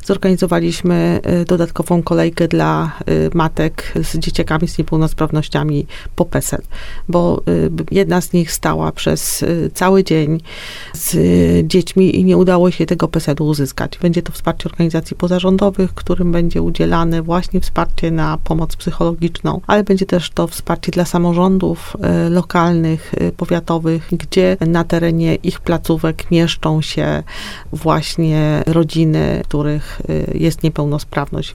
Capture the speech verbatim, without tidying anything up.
Zorganizowaliśmy dodatkową kolejkę dla matek z dzieciakami z niepełnosprawnościami po PESEL, bo jedna z nich stała przez cały dzień z dziećmi i nie udało się tego PESEL-u uzyskać. Będzie to wsparcie organizacji pozarządowych, którym będzie udzielane właśnie wsparcie na pomoc psychologiczną, ale będzie też to wsparcie dla samorządów lokalnych, powiatowych, gdzie na terenie ich placówek mieszczą się właśnie rodziny, których jest niepełnosprawność.